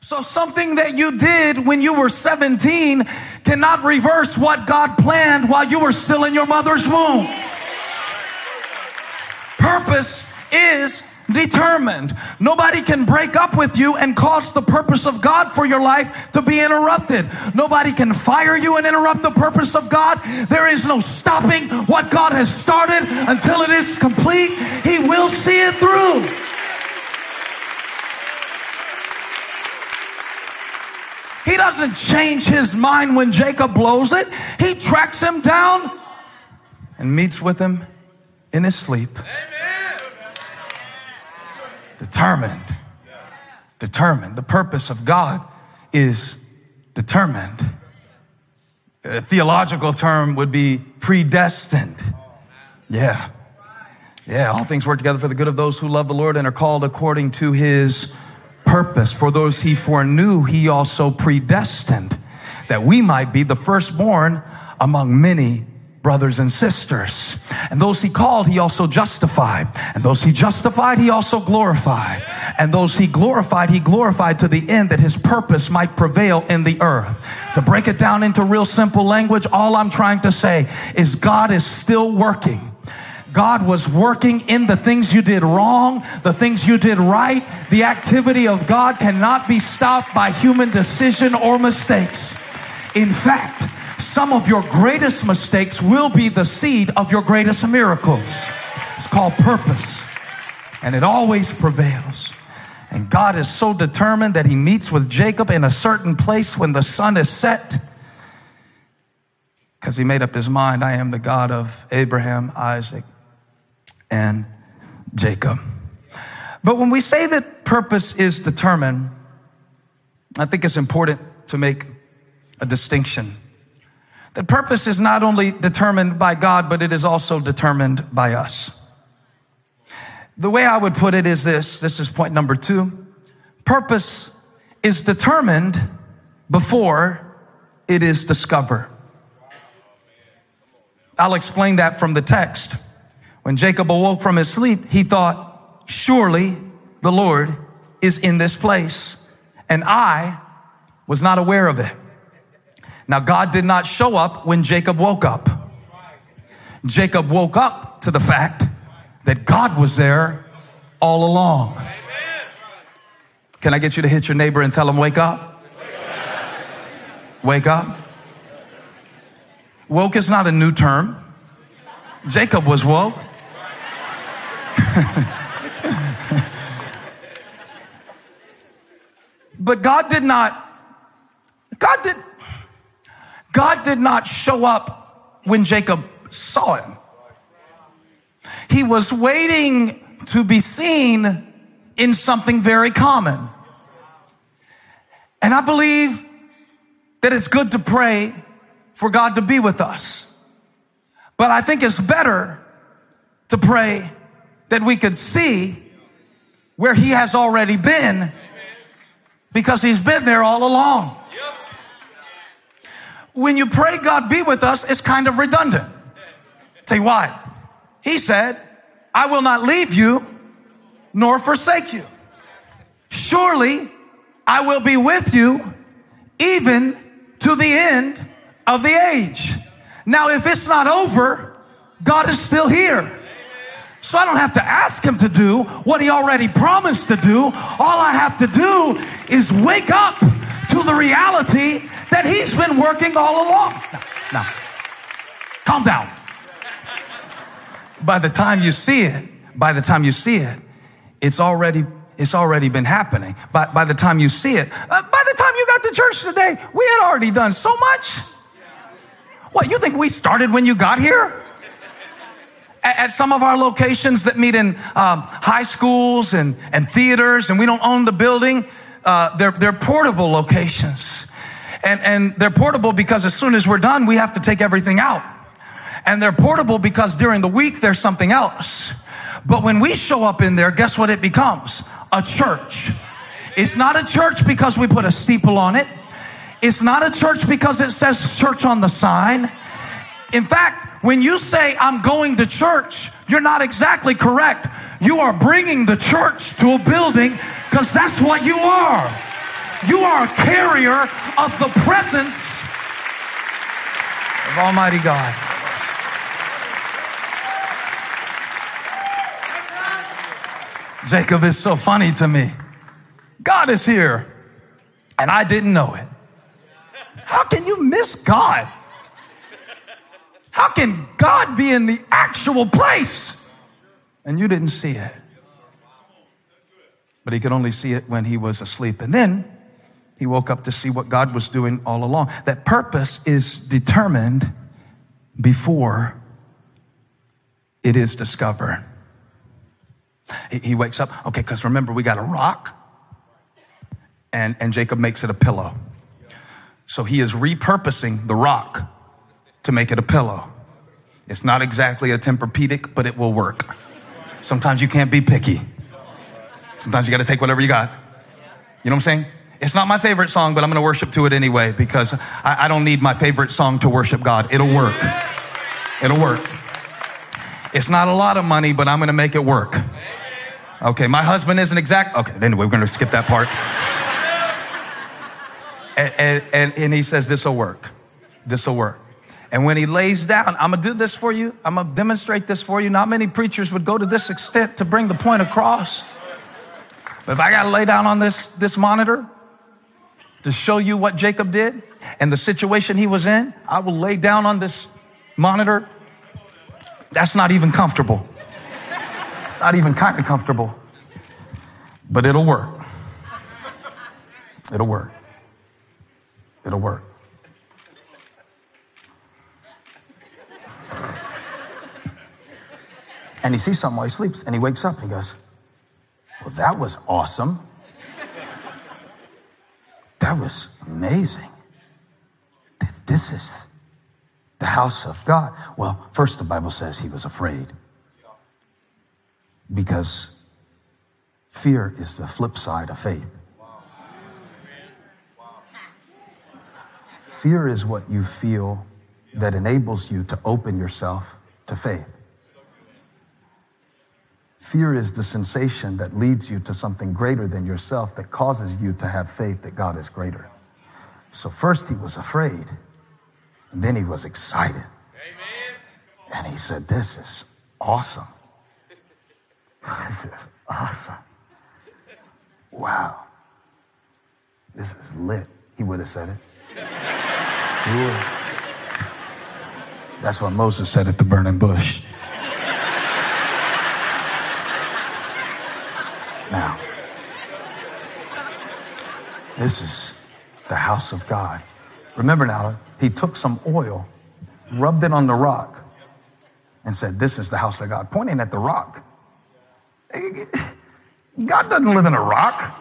So something that you did when you were 17 cannot reverse what God planned while you were still in your mother's womb. Purpose is determined. Nobody can break up with you and cause the purpose of God for your life to be interrupted. Nobody can fire you and interrupt the purpose of God. There is no stopping what God has started until it is complete. He will see it through. He doesn't change his mind when Jacob blows it. He tracks him down and meets with him in his sleep. Determined. The purpose of God is determined. A theological term would be predestined. Yeah. All things work together for the good of those who love the Lord and are called according to his purpose. For those he foreknew, he also predestined, that we might be the firstborn among many brothers and sisters. And those he called, he also justified. And those he justified, he also glorified. And those he glorified to the end that his purpose might prevail in the earth. To break it down into real simple language, all I'm trying to say is God is still working. God was working in the things you did wrong, the things you did right. The activity of God cannot be stopped by human decision or mistakes. In fact, some of your greatest mistakes will be the seed of your greatest miracles. It's called purpose, and it always prevails. And God is so determined that he meets with Jacob in a certain place when the sun is set, because he made up his mind, I am the God of Abraham, Isaac, and Jacob. But when we say that purpose is determined, I think it's important to make a distinction. That purpose is not only determined by God, but it is also determined by us. The way I would put it is this is point number 2. Purpose is determined before it is discovered. I'll explain that from the text. When Jacob awoke from his sleep, he thought, surely the Lord is in this place, and I was not aware of it. Now, God did not show up when Jacob woke up. Jacob woke up to the fact that God was there all along. Can I get you to hit your neighbor and tell him, wake up? Wake up. Woke is not a new term. Jacob was woke. But God did not show up when Jacob saw him. He was waiting to be seen in something very common. And I believe that it's good to pray for God to be with us. But I think it's better to pray that we could see where he has already been, because he's been there all along. When you pray God be with us, it's kind of redundant. Tell you why. He said, I will not leave you nor forsake you. Surely I will be with you even to the end of the age. Now, if it's not over, God is still here. So I don't have to ask him to do what he already promised to do. All I have to do is wake up to the reality that he's been working all along. Now, calm down. By the time you see it, it's already been happening. By the time you see it, by the time you got to church today, we had already done so much. What, you think we started when you got here? At some of our locations that meet in high schools and theaters, and we don't own the building, they're portable locations. And they're portable because as soon as we're done, we have to take everything out. And they're portable because during the week, there's something else. But when we show up in there, guess what it becomes? A church. It's not a church because we put a steeple on it. It's not a church because it says church on the sign. In fact, when you say I'm going to church, you're not exactly correct. You are bringing the church to a building, because that's what you are. You are a carrier of the presence of Almighty God. Jacob is so funny to me. God is here, and I didn't know it. How can you miss God? How can God be in the actual place and you didn't see it? But he could only see it when he was asleep. And then he woke up to see what God was doing all along. That purpose is determined before it is discovered. He wakes up, okay, because remember, we got a rock, and Jacob makes it a pillow. So he is repurposing the rock to make it a pillow. It's not exactly a Tempur-Pedic, but it will work. Sometimes you can't be picky. Sometimes you got to take whatever you got. You know what I'm saying? It's not my favorite song, but I'm going to worship to it anyway because I don't need my favorite song to worship God. It'll work. It'll work. It's not a lot of money, but I'm going to make it work. Okay, my husband isn't exact. Okay, anyway, we're going to skip that part. And he says, this will work. This will work. And when he lays down, I'm going to do this for you. I'm going to demonstrate this for you. Not many preachers would go to this extent to bring the point across. But if I got to lay down on this monitor to show you what Jacob did and the situation he was in, I will lay down on this monitor. That's not even comfortable. Not even kind of comfortable. But it'll work. It'll work. It'll work. And he sees something while he sleeps, and he wakes up and he goes, well, that was awesome. That was amazing. This is the house of God. Well, first the Bible says he was afraid. Because fear is the flip side of faith. Fear is what you feel that enables you to open yourself to faith. Fear is the sensation that leads you to something greater than yourself that causes you to have faith that God is greater. So first he was afraid, and then he was excited. Amen. And he said, this is awesome. This is awesome. Wow. This is lit. He would have said it. He would. That's what Moses said at the burning bush. Now, this is the house of God. Remember now, he took some oil, rubbed it on the rock, and said, this is the house of God, pointing at the rock. God doesn't live in a rock.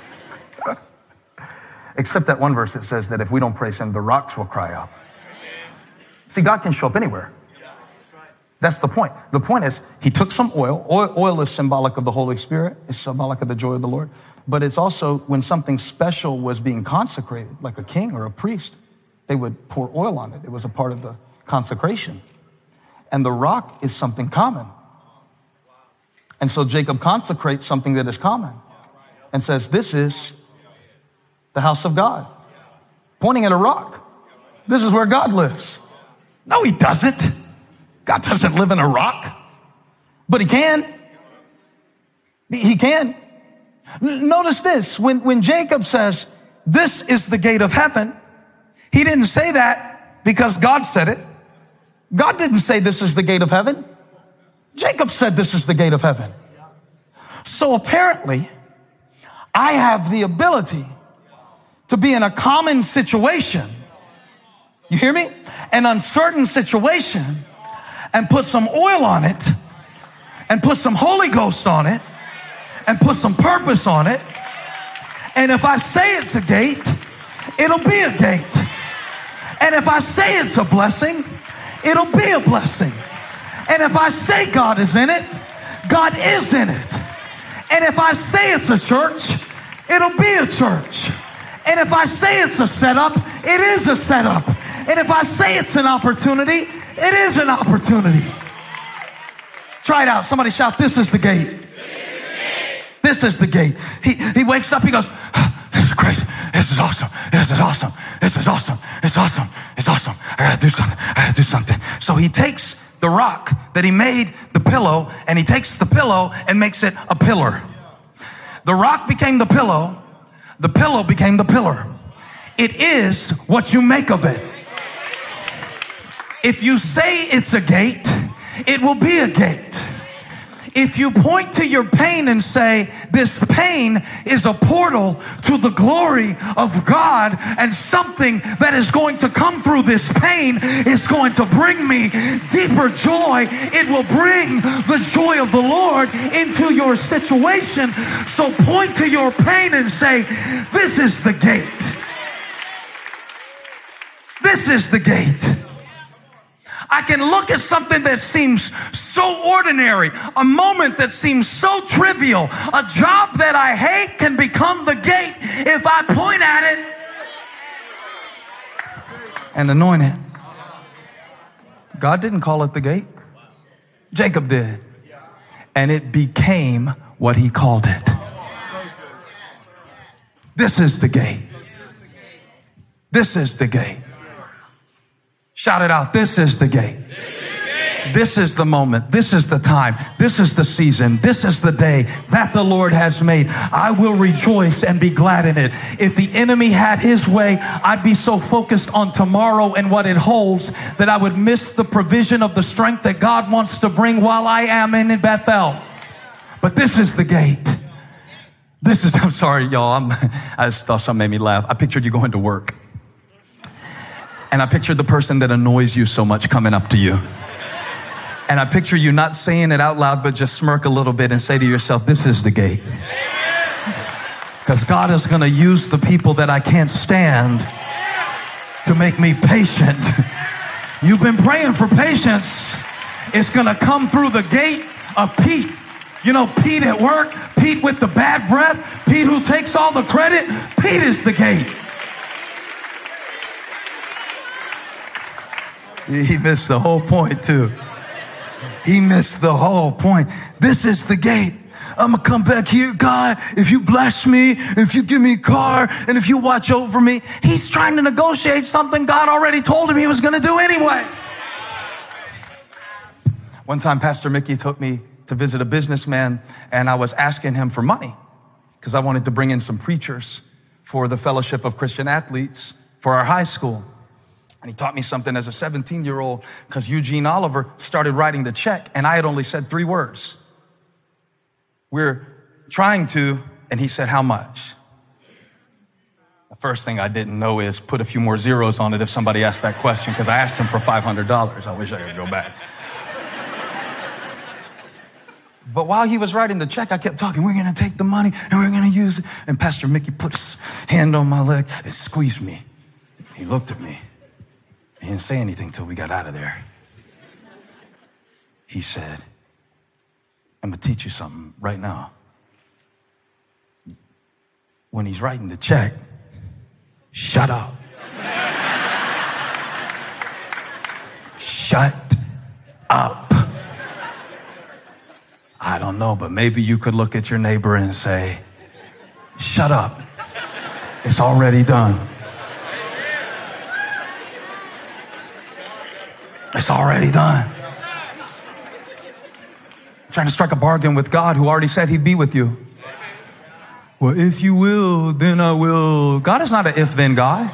Except that one verse that says that if we don't praise him, the rocks will cry out. See, God can show up anywhere. That's the point. The point is, he took some oil. Oil is symbolic of the Holy Spirit. It's symbolic of the joy of the Lord. But it's also when something special was being consecrated, like a king or a priest, they would pour oil on it. It was a part of the consecration. And the rock is something common. And so Jacob consecrates something that is common and says, this is the house of God, pointing at a rock. This is where God lives. No, he doesn't. God doesn't live in a rock, but he can. He can. Notice this. When Jacob says, this is the gate of heaven, he didn't say that because God said it. God didn't say this is the gate of heaven. Jacob said this is the gate of heaven. So apparently, I have the ability to be in a common situation. You hear me? An uncertain situation, and put some oil on it, and put some Holy Ghost on it, and put some purpose on it. And if I say it's a gate, it'll be a gate. And if I say it's a blessing, it'll be a blessing. And if I say God is in it, God is in it. And if I say it's a church, it'll be a church. And if I say it's a setup, it is a setup. And if I say it's an opportunity, it is an opportunity. Try it out. Somebody shout, this is the gate. This is the gate. He wakes up, he goes, crazy. This is awesome. This is awesome. This is awesome. It's awesome. It's awesome. I gotta do something. I gotta do something. So he takes the rock that he made the pillow, and he takes the pillow and makes it a pillar. The rock became the pillow. The pillow became the pillar. It is what you make of it. If you say it's a gate, it will be a gate. If you point to your pain and say, this pain is a portal to the glory of God, and something that is going to come through this pain is going to bring me deeper joy, it will bring the joy of the Lord into your situation. So point to your pain and say, this is the gate. This is the gate. I can look at something that seems so ordinary, a moment that seems so trivial, a job that I hate can become the gate if I point at it and anoint it. God didn't call it the gate. Jacob did. And it became what he called it. This is the gate. This is the gate. Shout it out. This is the gate. This is the moment. This is the time. This is the season. This is the day that the Lord has made. I will rejoice and be glad in it. If the enemy had his way, I'd be so focused on tomorrow and what it holds that I would miss the provision of the strength that God wants to bring while I am in Bethel. But this is the gate. This is, I'm sorry, y'all. I just thought something made me laugh. I pictured you going to work. And I pictured the person that annoys you so much coming up to you. And I picture you not saying it out loud, but just smirk a little bit and say to yourself, this is the gate. Because God is going to use the people that I can't stand to make me patient. You've been praying for patience. It's going to come through the gate of Pete. You know, Pete at work, Pete with the bad breath, Pete who takes all the credit. Pete is the gate. He missed the whole point too. He missed the whole point. This is the gate. I'm going to come back here. God, if you bless me, if you give me a car, and if you watch over me. He's trying to negotiate something God already told him he was going to do anyway. One time, Pastor Mickey took me to visit a businessman, and I was asking him for money because I wanted to bring in some preachers for the Fellowship of Christian Athletes for our high school. And he taught me something as a 17-year-old because Eugene Oliver started writing the check, and I had only said 3 words. We're trying to, and he said, how much? The first thing I didn't know is put a few more zeros on it if somebody asked that question, because I asked him for $500. I wish I could go back. But while he was writing the check, I kept talking, we're going to take the money and we're going to use it. And Pastor Mickey put his hand on my leg and squeezed me. He looked at me. He didn't say anything till we got out of there. He said, I'm going to teach you something right now. When he's writing the check, shut up. Shut up. I don't know, but maybe you could look at your neighbor and say, shut up. It's already done. It's already done. I'm trying to strike a bargain with God who already said he'd be with you. Well, if you will, then I will. God is not an if-then God.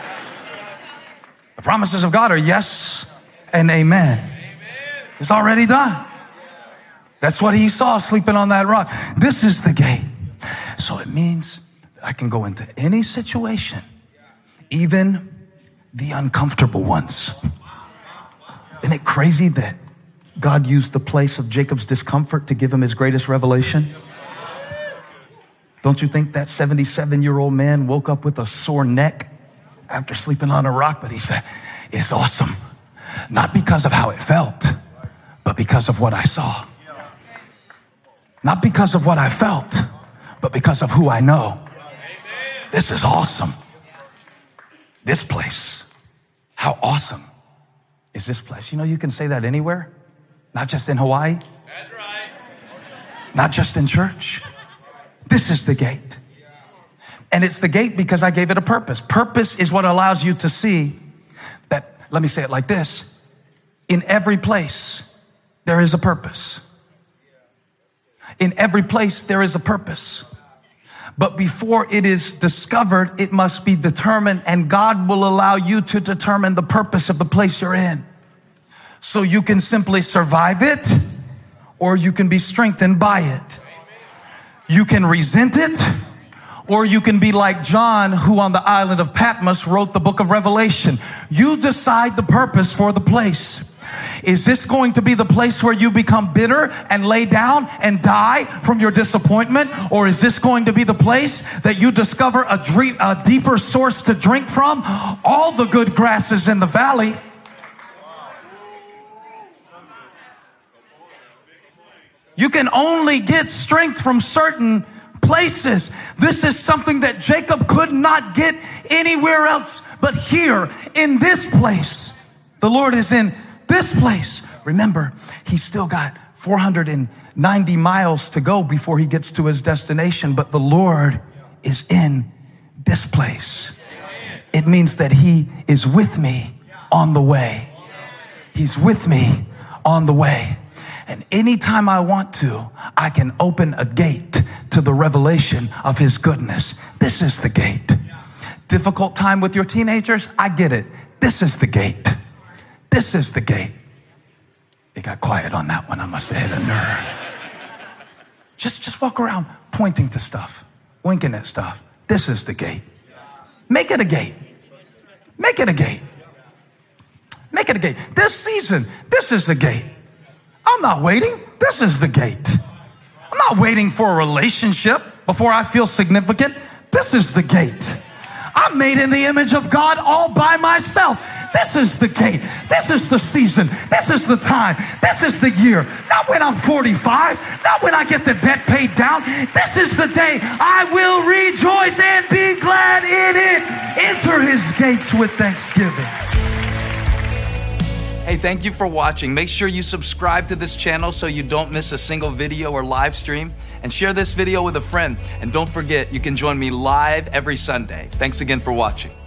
The promises of God are yes and amen. It's already done. That's what he saw sleeping on that rock. This is the gate. So it means that I can go into any situation, even the uncomfortable ones. Isn't it crazy that God used the place of Jacob's discomfort to give him his greatest revelation? Don't you think that 77-year-old man woke up with a sore neck after sleeping on a rock? But he said, it's awesome. Not because of how it felt, but because of what I saw. Not because of what I felt, but because of who I know. This is awesome. This place. How awesome is this place? You know, you can say that anywhere, not just in Hawaii. That's right. Not just in church. This is the gate. And it's the gate because I gave it a purpose. Purpose is what allows you to see that, let me say it like this. In every place, there is a purpose. In every place, there is a purpose. But before it is discovered, it must be determined, and God will allow you to determine the purpose of the place you're in. So you can simply survive it, or you can be strengthened by it. You can resent it, or you can be like John, who on the island of Patmos wrote the book of Revelation. You decide the purpose for the place. Is this going to be the place where you become bitter and lay down and die from your disappointment? Or is this going to be the place that you discover a deeper source to drink from? All the good grass is in the valley. You can only get strength from certain places. This is something that Jacob could not get anywhere else but here in this place. The Lord is in this place. Remember, he's still got 490 miles to go before he gets to his destination, but the Lord is in this place. It means that he is with me on the way. He's with me on the way. And anytime I want to, I can open a gate to the revelation of his goodness. This is the gate. Difficult time with your teenagers? I get it. This is the gate. This is the gate. It got quiet on that one. I must have hit a nerve. Just walk around pointing to stuff, winking at stuff. This is the gate. Make it a gate. Make it a gate. Make it a gate. This season, this is the gate. I'm not waiting. This is the gate. I'm not waiting for a relationship before I feel significant. This is the gate. I'm made in the image of God all by myself. This is the gate. This is the season. This is the time. This is the year. Not when I'm 45. Not when I get the debt paid down. This is the day I will rejoice and be glad in it. Enter his gates with thanksgiving. Hey, thank you for watching. Make sure you subscribe to this channel so you don't miss a single video or live stream. And share this video with a friend. And don't forget, you can join me live every Sunday. Thanks again for watching.